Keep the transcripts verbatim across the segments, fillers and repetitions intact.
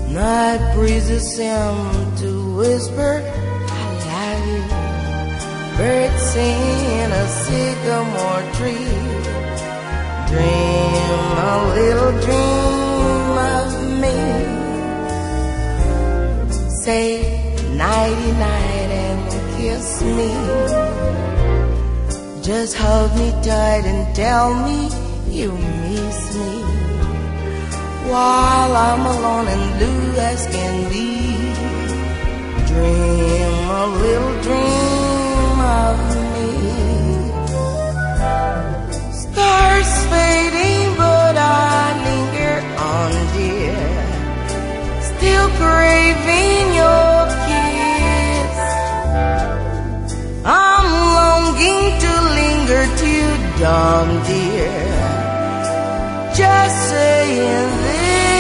Night breezes seem to whisper, I love you. Birds sing in a sycamore tree. Dream a little dream of me. Say nighty night and kiss me. Just hold me tight and tell me you miss me. While I'm alone and blue as can be, dream a little dream of me. Stars fading, but I linger on, dear, still craving your kiss. I'm longing to linger till dawn, dear, just saying this.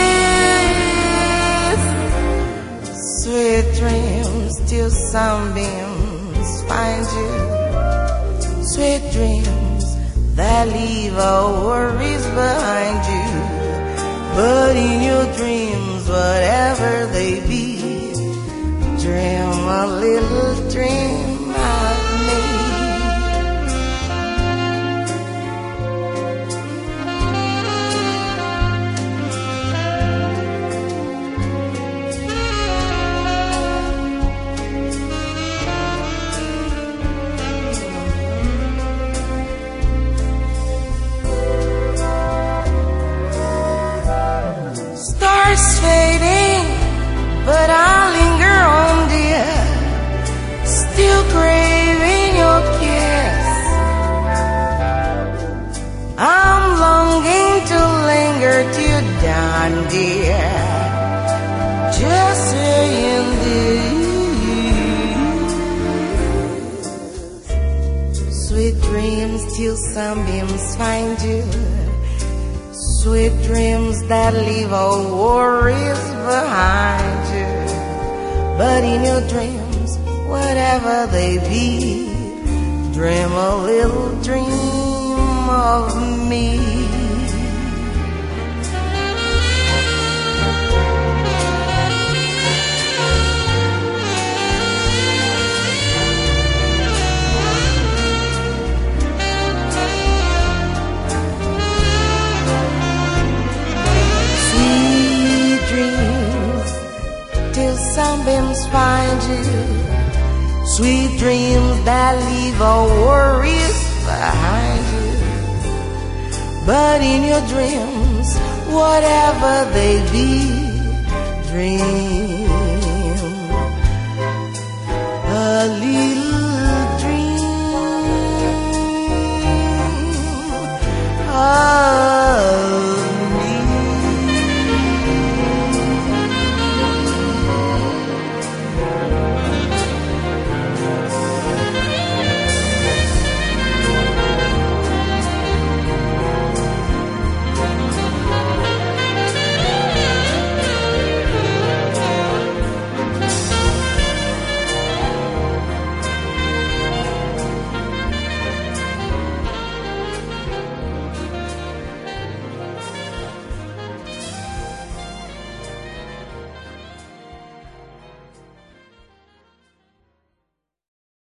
Sweet dreams till sunbeams find you. Sweet dreams that leave all worries behind you. But in your dreams, whatever they be, dream a little dream of me. Stars fading, but I linger on, dear, still craving your kiss. I'm longing to linger till dawn, dear, just saying this. Sweet dreams till sunbeams find you. Sweet dreams that leave all worries behind you. But in your dreams, whatever they be, dream a little dream of me. Sunbeams find you. Sweet dreams that leave all worries behind you. But in your dreams, whatever they be,